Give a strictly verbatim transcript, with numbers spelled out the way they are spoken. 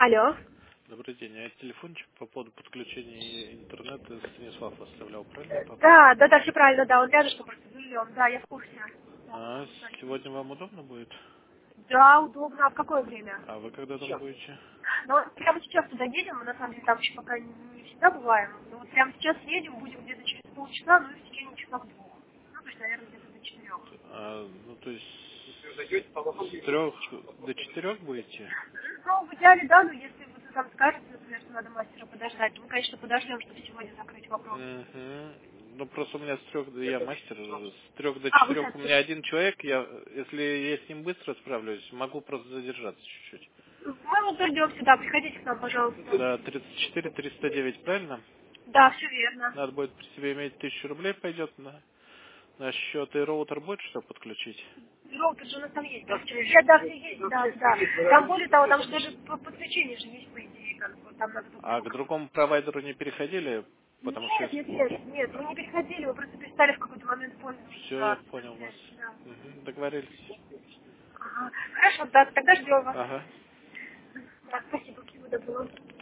Алло. Добрый день. А телефончик по поводу подключения интернета Станислав оставлял, правильно я попал? Да, да, да, все правильно, да, он рядышком просто за рулем, да, я в курсе. Да, А абсолютно. сегодня вам удобно будет? Да, удобно. А в какое время? А вы когда дома будете? Ну, вот прямо сейчас туда едем, мы на самом деле там еще пока не не всегда бываем. Но вот прямо сейчас едем, будем где-то через полчаса, ну и в течение часов двух. Ну, то есть, наверное, где-то до четырех. А, ну, то есть с трех до четырех будете? Ну, в идеале, да, но если вы сам скажете, например, что надо мастера подождать, то мы, конечно, подождем, чтобы сегодня закрыть вопрос. Угу. Ну, просто у меня с трех, до я мастер, с трех до А, вы четырех у сейчас... меня один человек, я, если я с ним быстро справлюсь, могу просто задержаться чуть-чуть. Мы вот дойдем сюда, приходите к нам, пожалуйста. Да, тридцать четыре триста девять, правильно? Да, все верно. Надо будет при себе иметь тысячу рублей, пойдет на, на счет, и роутер будет, что подключить? Роутер же у нас там есть. Да, я, да, все есть, да, да. Там более того, там же даже по- подключение же есть, по идее, как бы, там надо только... А к другому провайдеру не переходили, потому что Нет, нет, нет, нет, мы не переходили, мы просто перестали в какой-то момент пользоваться все, я да, понял вас. связью, да. Мгм, договорились. Ага. Хорошо, да, тогда ждем вас. Ага. Да, спасибо, всего доброго.